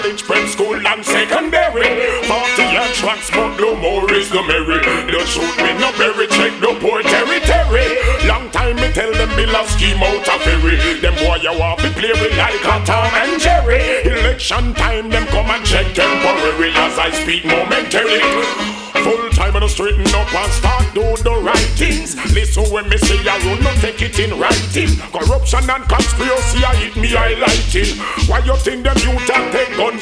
college, prep school and secondary. 40 tracks, but no more is the merry. Don't shoot me no berry, check no poor territory. Long time me tell them bill a scheme out a ferry. Them boy you want to play with like a Tom and Jerry. Election time them come and check temporary as I speak momentarily. Full time and straighten up and start do the right things. Listen when me say I will not take it in writing. Corruption and conspiracy I hit me, I light it. Why you think them youth and take guns